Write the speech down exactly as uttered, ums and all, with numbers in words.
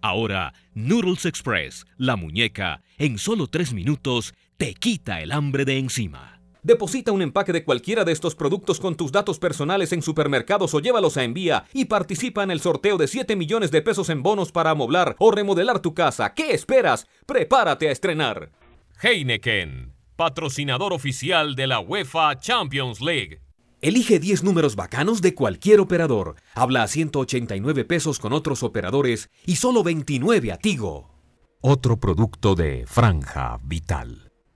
Ahora, Noodles Express, la muñeca, en solo tres minutos, te quita el hambre de encima. Deposita un empaque de cualquiera de estos productos con tus datos personales en supermercados o llévalos a Envía y participa en el sorteo de siete millones de pesos en bonos para amoblar o remodelar tu casa. ¿Qué esperas? ¡Prepárate a estrenar! Heineken, patrocinador oficial de la UEFA Champions League. Elige diez números bacanos de cualquier operador. Habla a ciento ochenta y nueve pesos con otros operadores y solo veintinueve a Tigo. Otro producto de Franja Vital.